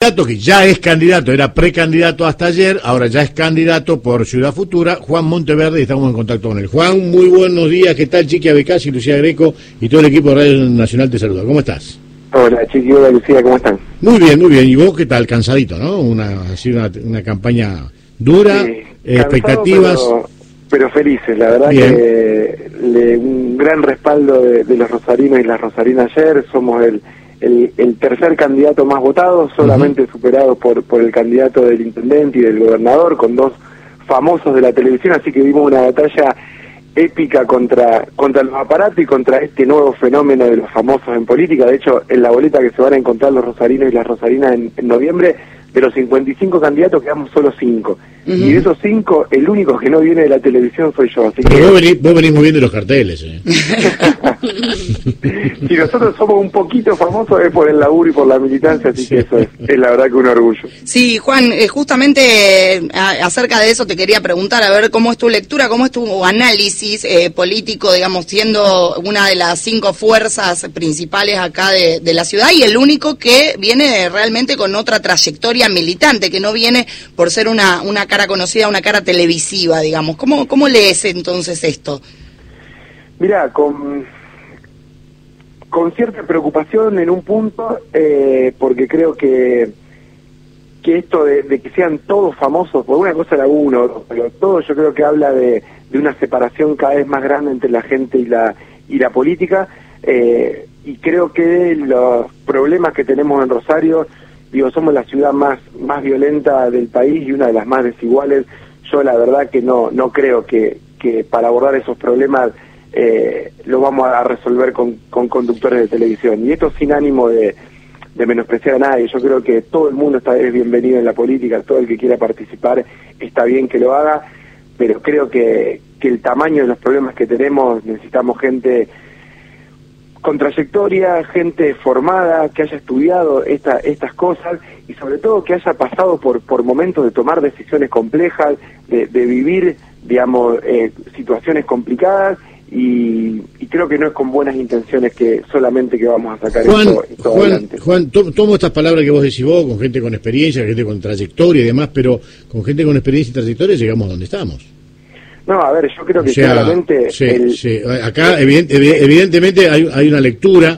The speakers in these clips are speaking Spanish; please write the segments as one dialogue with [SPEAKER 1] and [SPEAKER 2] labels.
[SPEAKER 1] candidato, que ya es candidato, era precandidato hasta ayer, ahora ya es candidato por Ciudad Futura, Juan Monteverde, y estamos en contacto con él. Juan, muy buenos días, ¿qué tal? Chiqui Abecasi, Lucía Greco y todo el equipo de Radio Nacional te saluda. ¿Cómo estás?
[SPEAKER 2] Hola, Chiqui, hola, Lucía, ¿cómo están?
[SPEAKER 1] Muy bien, ¿y vos qué tal? Cansadito, ¿no? Una campaña dura,
[SPEAKER 2] sí,
[SPEAKER 1] expectativas...
[SPEAKER 2] Pero felices, la verdad. Bien. Que un gran respaldo de los rosarinos y las rosarinas ayer. Somos el tercer candidato más votado, solamente superado por el candidato del intendente y del gobernador, con dos famosos de la televisión, así que vimos una batalla épica contra los aparatos y contra este nuevo fenómeno de los famosos en política. De hecho, en la boleta que se van a encontrar los rosarinos y las rosarinas en noviembre, de los 55 candidatos quedamos solo 5. Y de esos 5, el único que no viene de la televisión soy yo. Así
[SPEAKER 1] pero que... vos venís muy bien de los carteles,
[SPEAKER 2] Si nosotros somos un poquito famosos es por el laburo y por la militancia, así que eso es la verdad que un orgullo.
[SPEAKER 3] Sí, Juan, justamente acerca de eso te quería preguntar, a ver cómo es tu lectura, cómo es tu análisis político, digamos, siendo una de las 5 fuerzas principales acá de la ciudad y el único que viene realmente con otra trayectoria militante, que no viene por ser una cara conocida, una cara televisiva, digamos. ¿Cómo lees entonces esto?
[SPEAKER 2] Mira, con cierta preocupación en un punto, porque creo que esto de que sean todos famosos, por una cosa era uno, pero todo yo creo que habla de una separación cada vez más grande entre la gente y la política, y creo que los problemas que tenemos en Rosario, somos la ciudad más violenta del país y una de las más desiguales. Yo la verdad que no creo que para abordar esos problemas lo vamos a resolver con conductores de televisión. Y esto sin ánimo de menospreciar a nadie. Yo creo que todo el mundo es bienvenido en la política, todo el que quiera participar está bien que lo haga, pero creo que el tamaño de los problemas que tenemos, necesitamos gente con trayectoria, gente formada, que haya estudiado estas cosas y sobre todo que haya pasado por momentos de tomar decisiones complejas, de vivir, digamos, situaciones complicadas y creo que no es con buenas intenciones que solamente que vamos a sacar esto adelante.
[SPEAKER 1] Juan, tomo estas palabras que vos decís vos, con gente con experiencia, gente con trayectoria y demás, pero con gente con experiencia y trayectoria llegamos a donde estamos.
[SPEAKER 2] No, a ver, yo creo que claramente...
[SPEAKER 1] Sí. Acá evidentemente hay una lectura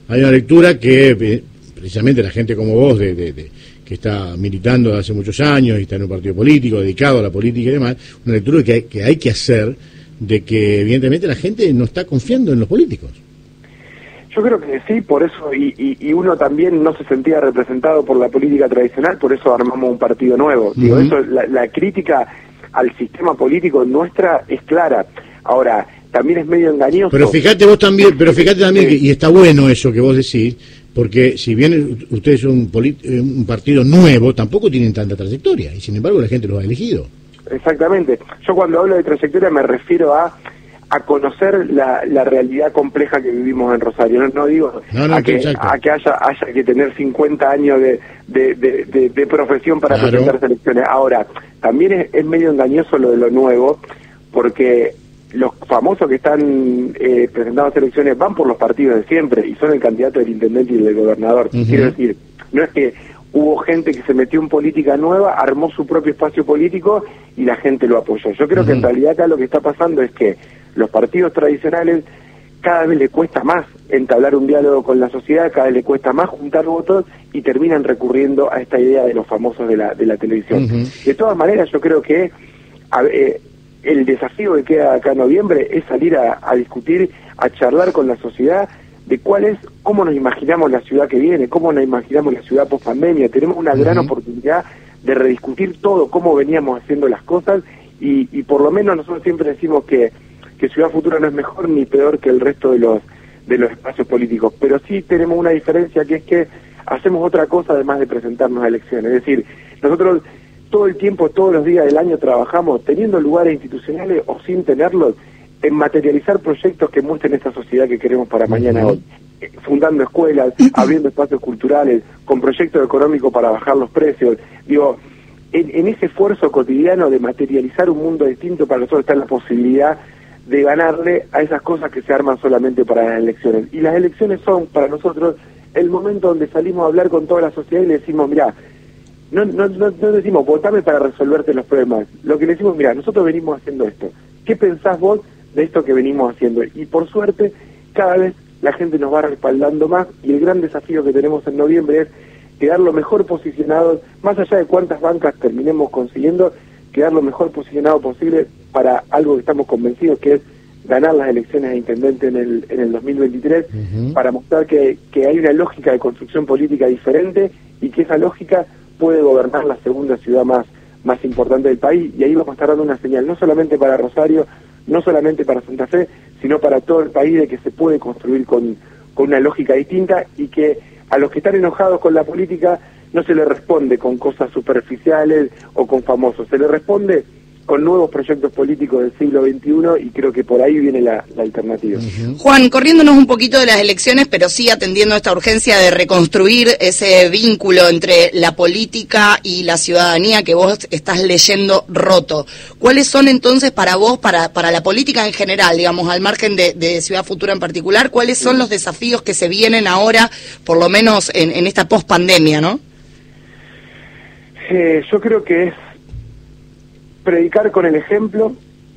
[SPEAKER 1] que precisamente la gente como vos, que está militando desde hace muchos años y está en un partido político, dedicado a la política y demás, una lectura que hay que hacer de que evidentemente la gente no está confiando en los políticos.
[SPEAKER 2] Yo creo que sí, por eso, y uno también no se sentía representado por la política tradicional, por eso armamos un partido nuevo. Digo, eso, la crítica al sistema político nuestra es clara. Ahora, también es medio engañoso.
[SPEAKER 1] Pero fíjate también que, y está bueno eso que vos decís, porque si bien ustedes son un partido nuevo, tampoco tienen tanta trayectoria, y sin embargo la gente los ha elegido.
[SPEAKER 2] Exactamente. Yo cuando hablo de trayectoria me refiero a conocer la realidad compleja que vivimos en Rosario. No digo a que haya que tener 50 años de profesión para presentar elecciones. Ahora, también es medio engañoso lo de lo nuevo, porque los famosos que están presentando elecciones van por los partidos de siempre y son el candidato del intendente y del gobernador. Quiero decir, no es que hubo gente que se metió en política nueva, armó su propio espacio político y la gente lo apoyó. Yo creo que en realidad acá lo que está pasando es que los partidos tradicionales cada vez le cuesta más entablar un diálogo con la sociedad, cada vez le cuesta más juntar votos y terminan recurriendo a esta idea de los famosos de la televisión. De todas maneras, yo creo que el desafío que queda acá en noviembre es salir a discutir, a charlar con la sociedad de cómo nos imaginamos la ciudad que viene, cómo nos imaginamos la ciudad post pandemia. Tenemos una gran oportunidad de rediscutir todo, cómo veníamos haciendo las cosas y por lo menos nosotros siempre decimos que Ciudad Futura no es mejor ni peor que el resto de los espacios políticos, pero sí tenemos una diferencia que es que hacemos otra cosa además de presentarnos a elecciones. Es decir, nosotros todo el tiempo, todos los días del año trabajamos teniendo lugares institucionales o sin tenerlos en materializar proyectos que muestren esta sociedad que queremos para mañana hoy, fundando escuelas, abriendo espacios culturales, con proyectos económicos para bajar los precios. Digo, en ese esfuerzo cotidiano de materializar un mundo distinto, para nosotros está la posibilidad de ganarle a esas cosas que se arman solamente para las elecciones. Y las elecciones son, para nosotros, el momento donde salimos a hablar con toda la sociedad y le decimos, mirá, no decimos, votame para resolverte los problemas. Lo que le decimos, mira, nosotros venimos haciendo esto. ¿Qué pensás vos de esto que venimos haciendo? Y por suerte, cada vez la gente nos va respaldando más, y el gran desafío que tenemos en noviembre es quedar lo mejor posicionados, más allá de cuántas bancas terminemos consiguiendo, quedar lo mejor posicionado posible para algo que estamos convencidos que es ganar las elecciones de intendente en el 2023, para mostrar que hay una lógica de construcción política diferente y que esa lógica puede gobernar la segunda ciudad más importante del país, y ahí vamos a estar dando una señal, no solamente para Rosario, no solamente para Santa Fe, sino para todo el país, de que se puede construir con una lógica distinta, y que a los que están enojados con la política no se les responde con cosas superficiales o con famosos, se les responde con nuevos proyectos políticos del siglo XXI, y creo que por ahí viene la alternativa.
[SPEAKER 3] Juan, corriéndonos un poquito de las elecciones, pero sí atendiendo esta urgencia de reconstruir ese vínculo entre la política y la ciudadanía que vos estás leyendo roto. ¿Cuáles son entonces para vos, para la política en general, digamos, al margen de Ciudad Futura en particular, cuáles son los desafíos que se vienen ahora, por lo menos en esta pospandemia, ¿no?
[SPEAKER 2] Yo creo que es predicar con el ejemplo,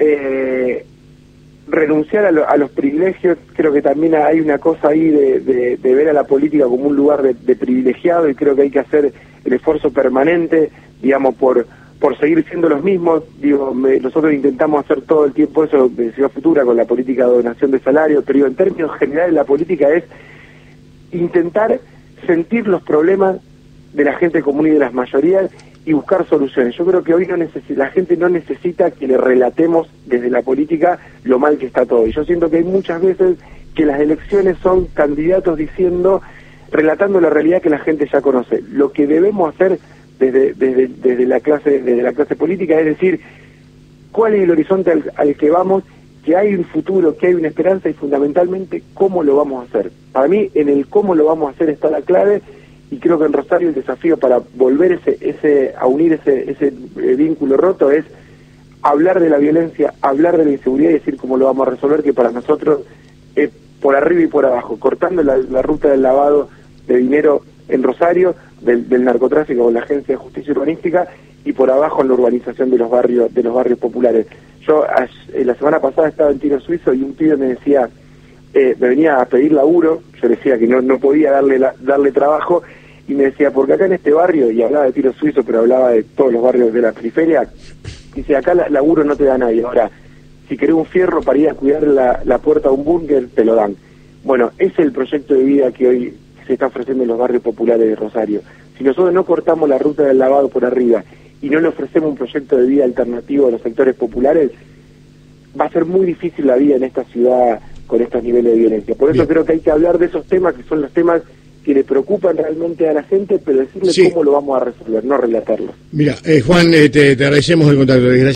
[SPEAKER 2] renunciar a los privilegios. Creo que también hay una cosa ahí de ver a la política como un lugar de privilegiado, y creo que hay que hacer el esfuerzo permanente, digamos, por seguir siendo los mismos. Nosotros intentamos hacer todo el tiempo eso de Ciudad Futura con la política de donación de salario, pero en términos generales la política es intentar sentir los problemas de la gente común y de las mayorías y buscar soluciones. Yo creo que hoy la gente no necesita que le relatemos desde la política lo mal que está todo. Y yo siento que hay muchas veces que las elecciones son candidatos relatando la realidad que la gente ya conoce. Lo que debemos hacer desde la clase política es decir, cuál es el horizonte al que vamos, que hay un futuro, que hay una esperanza, y fundamentalmente cómo lo vamos a hacer. Para mí, en el cómo lo vamos a hacer está la clave. Y creo que en Rosario el desafío para volver a unir ese vínculo roto es hablar de la violencia, hablar de la inseguridad y decir cómo lo vamos a resolver, que para nosotros es por arriba y por abajo, cortando la ruta del lavado de dinero en Rosario, del narcotráfico con la Agencia de Justicia Urbanística, y por abajo en la urbanización de los barrios populares. Yo la semana pasada estaba en Tiro Suizo y un pibe me decía, me venía a pedir laburo. Yo decía que no podía darle trabajo, y me decía, porque acá en este barrio, y hablaba de Tiro Suizo, pero hablaba de todos los barrios de la periferia, dice, acá laburo no te da nadie. Ahora, si querés un fierro para ir a cuidar la puerta de un búnker, te lo dan. Bueno, ese es el proyecto de vida que hoy se está ofreciendo en los barrios populares de Rosario. Si nosotros no cortamos la ruta del lavado por arriba y no le ofrecemos un proyecto de vida alternativo a los sectores populares, va a ser muy difícil la vida en esta ciudad con estos niveles de violencia. Por eso creo que hay que hablar de esos temas, que son los temas que le preocupan realmente a la gente, pero decirle cómo lo vamos a resolver, no relatarlo.
[SPEAKER 1] Mira, Juan, te agradecemos el contacto.